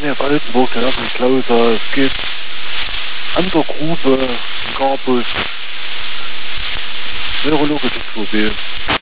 hier auf Altenburg, der Klauser, es geht an der Grube, Campus, neurologisches Problem.